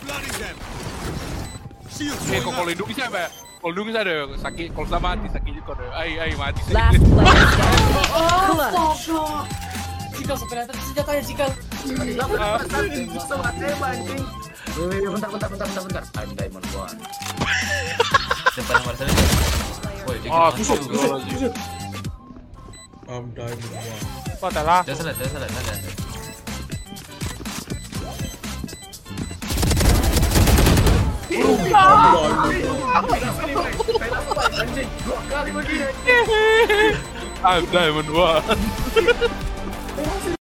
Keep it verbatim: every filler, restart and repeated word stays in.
Eh, kok kalau lindung siapa ya? Kalau lindung saya ada sakit, kalau sama mati sakit juga ada. Ai ai mati. Last player standing. Astaga. Jika sebenarnya senjatanya jika. Bisa tembak anjing. Wih, bentar, bentar, bentar, bentar, bentar. I'm diamond one. Depan Marcel. Woi, dia Ah, gitu tusuk, masuk. tusuk, tusuk. I'm diamond one. Kau tak lah. Dia salah, dia salah, salah. I'm diamond one.